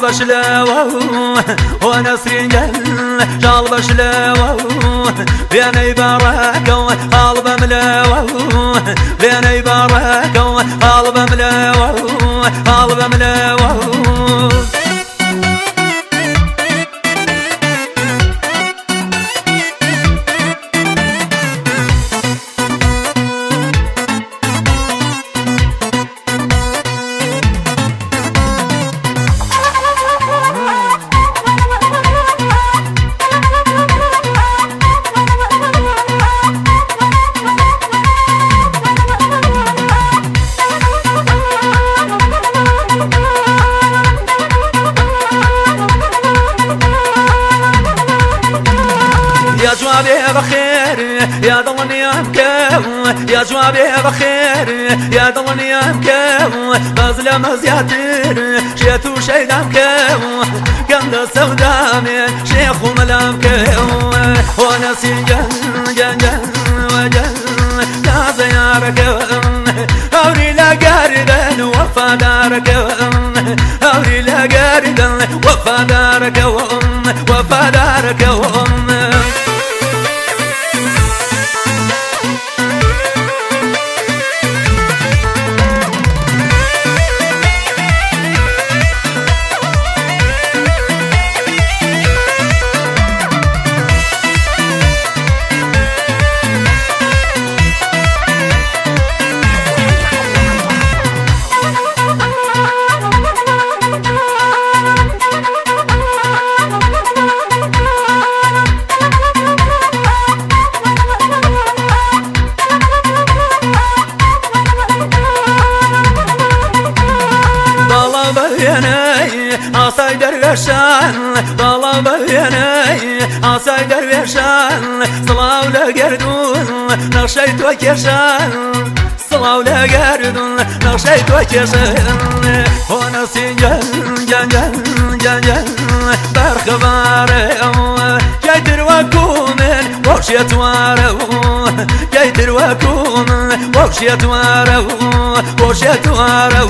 بشلاوه ونسرين جل شال بشلاوه بيني بركه قلب ملاوه بيني بركه قلب ملاوه قلب ملاوه يا جوابي بخير يا ضلني أمكو يا جوابي بخير يا ضلني أمكو بظلم زياتر شيتو شي دمكو قمد السوداء من شيخ وملامكو ونسي جن جن جن وجن يا زيارك أوري لا قارد وفا دارك أوري لا قارد وفا دارك وفا دارك عصاي درويشان طلب بيني عصاي درويشان صلاة ولا قردون نغشيت وكيشان صلاة ولا قردون نغشيت وكيشان ونسي جن جن جن جن جن برخباري كيتر وكومن وشيت وارو كيتر وكومن وشيت وارو وشيت وارو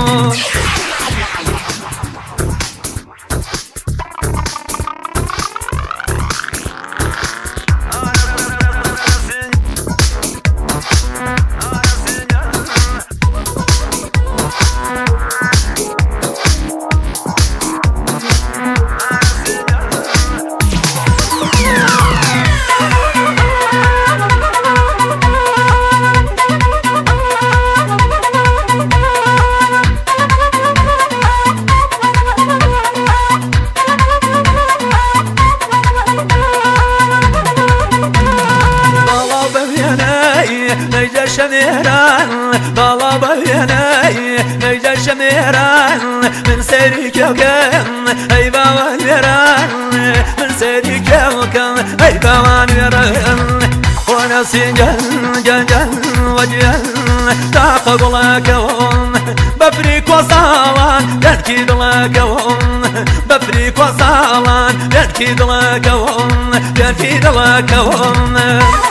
نيجا شميران طلب بيني نيجا شميران من سيري كوكم اي باوان يران من سيري كوكم اي باوان يران ونسي جن جن جن وجن تعقب لكم بفريق وصالان يركض لكم بفريق وصالان يركض لكم يركض لكم